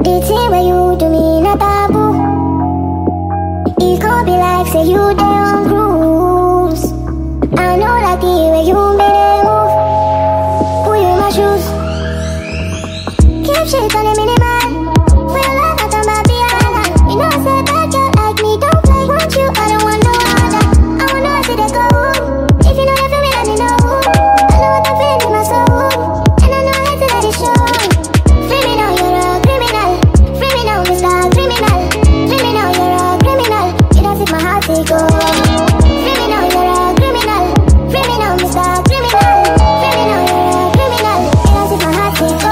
The thing where you do me not taboo. It could be like say you dey on cruise. I know that the way you made it move. Put you in my shoes. Keep shit on the minimal. For your life, I turn my behind. You know I said that you like me, don't play. Want you, I don't want no other. I wanna see the go. If you know you feel me, let me know. I know what I'm feeling in my soul, and I know I hate to let it show. Free me now, you're a criminal. Free me now, Mr. Criminal. Free me now, you're a criminal. You don't take my heart to go. Free me now, you're a criminal. Free me now, Mr. Criminal. Free me now, you're a criminal. You don't take my heart to go.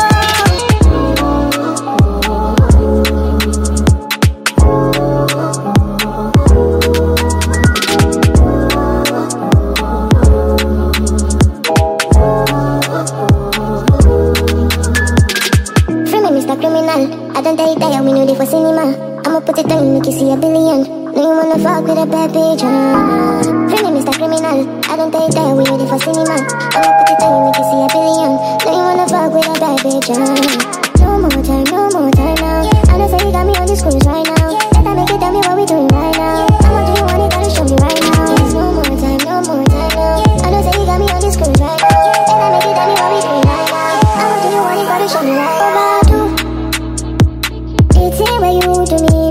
Criminal, I don't tell you that we knew it for cinema. I'ma put it on you, make you see a billion. No, you wanna fuck with a bad bitch, Free me, Mr. Criminal, I don't tell you that we knew it for cinema. I'ma put it on you, make you see a billion. No, you wanna fuck with a bad bitch, No more time now. I know say you got me on this cruise right now. Better make it tell me what we doing right now. How much do you want it, gotta show me right now. There's no more time now. I know say you got me on this cruise right now. Better make it tell me what we doing right now. How much do you want it, gotta show me right now. The thing where you do me